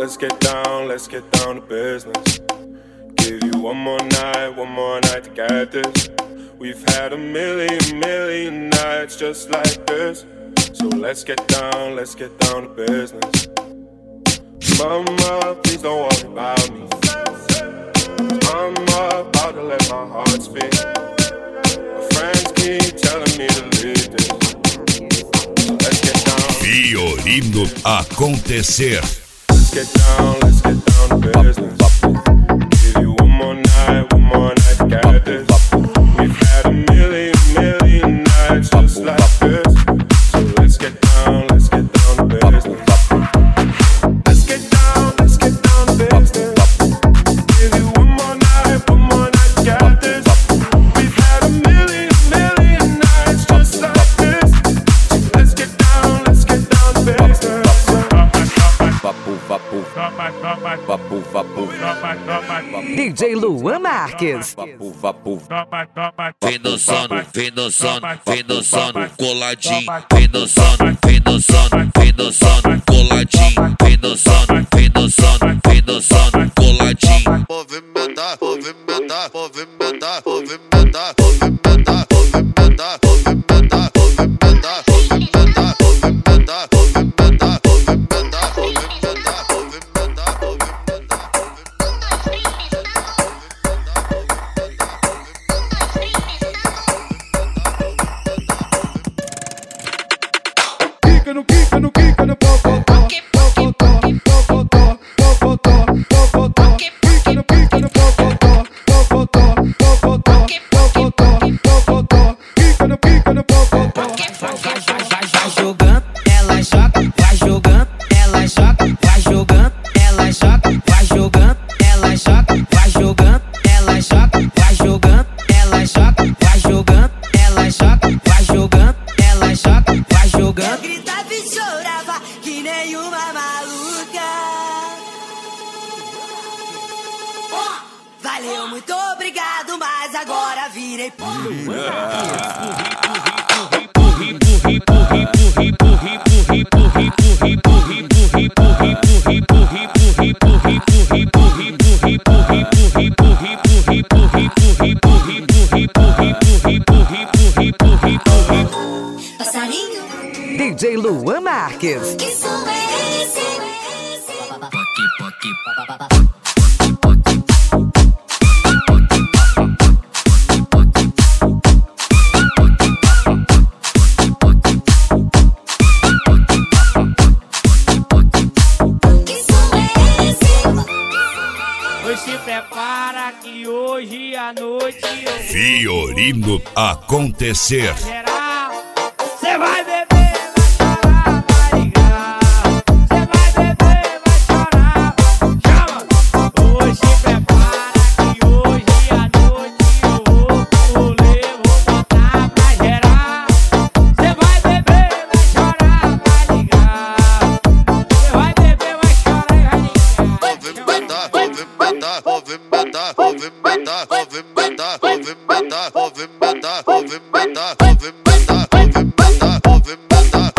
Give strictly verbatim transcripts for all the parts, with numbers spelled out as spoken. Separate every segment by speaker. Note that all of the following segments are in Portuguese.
Speaker 1: Let's get down, let's get down to business. Give you one more night, one more night to get this. We've had a million, million nights just like this. So let's get down, let's get down to business. Mama, please don't worry about me. I'm about to let my heart speak. My friends keep telling me to leave this. So let's get down.
Speaker 2: Fiorino acontecer.
Speaker 1: Let's get down, let's get down to business. Give you one more night, one more night to get this. We've had a million, million nights just like this. So let's get down, let's get down to business. Let's get down, let's get down to business. Give you one more night, one more night to get this. We've had a million, million nights just like this. So let's get down, let's get down to business.
Speaker 3: Vapu, vapu, vapu, vapu,
Speaker 4: D J Luan Marques.
Speaker 3: vapu, vapu.
Speaker 5: Vem dançando, vem dançando, vem dançando, coladinho. Vem dançando, vem dançando, vem dançando, coladinho. Vem dançando, vem dançando, vem dançando, coladinho.
Speaker 6: Movimentar, movimentar, movimentar, movimentar, movimentar, movimentar, movimentar, movimentar, movimentar, movimentar, movimentar, movimentar, movimentar,
Speaker 7: Quica no quica no quica no popotó, popotó, popotó, popotó, popotó. Quica no quica no popotó, popotó, popotó, popotó, popotó. Quica no quica no popotó.
Speaker 8: Vai jogando, ela joga, vai jogando, ela joga, vai jogando, ela joga, vai jogando, ela joga, vai jogando, ela joga, vai jogando, ela joga, vai jogando, ela joga, vai jogando, ela joga, vai jogando.
Speaker 9: Gritava e chorava que nem uma maluca. Valeu, muito obrigado, mas agora virei passarinho.
Speaker 4: D J Luan Marques.
Speaker 9: Que som é esse?
Speaker 10: Pois se prepara que hoje à noite eu vou
Speaker 2: Fiorino acontecer.
Speaker 10: geral. Cê vai beber, vai chorar, vai ligar. Cê vai beber, vai chorar. Chama! Pois se prepara que hoje à noite eu vou pro rolê, vou botar pra gerar. Cê vai beber, vai chorar, vai ligar. Cê vai beber, vai chorar e vai ligar.
Speaker 6: movimentar, movimentar, movimentar, movimentar, movimentar, movimentar, movimentar, movimentar, movimentar, movimentar, movimentar, movimentar, movimentar, movimentar,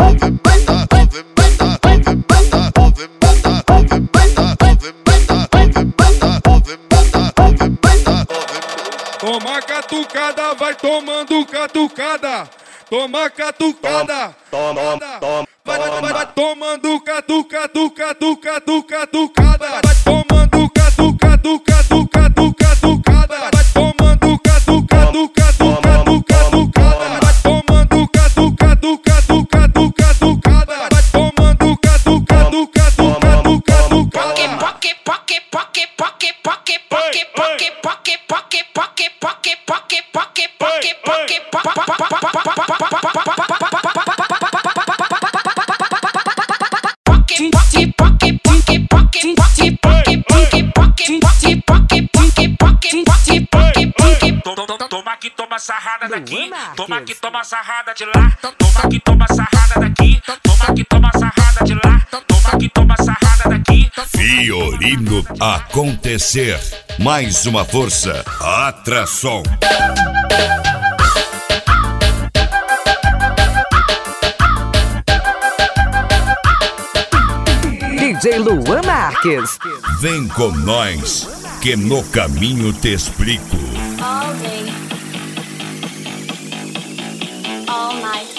Speaker 6: movimentar, movimentar, movimentar.
Speaker 7: Toma catucada, vai tomando catucada. Toma catucada.
Speaker 6: Toma, toma,
Speaker 7: Vai, vai, vai, vai tomando catuca, tuca, tuca, tuca, tucada. Vai tomando catuca, tuca, tuca, tuca, tucada. Vai tomando catuca, tuca, tuca, tuca, tucada. Vai tomando catuca, tuca, tuca, tuca, tucada. Vai tomando catuca, tuca, tuca, tuca, tucada.
Speaker 9: Poque, poque, poque, poque, poque, poque, poque, poque, poque, poque, poque, poque, poque, poque, poque,
Speaker 5: Toma que toma sarrada daqui, toma que toma sarrada de lá, toma que toma sarrada daqui, toma que toma sarrada de lá, toma que toma sarrada daqui.
Speaker 2: Fiorino acontecer. Mais uma força. Atração.
Speaker 4: D D J Luan Marques.
Speaker 2: Vem com nós, que no caminho te explico.
Speaker 11: All day, all night.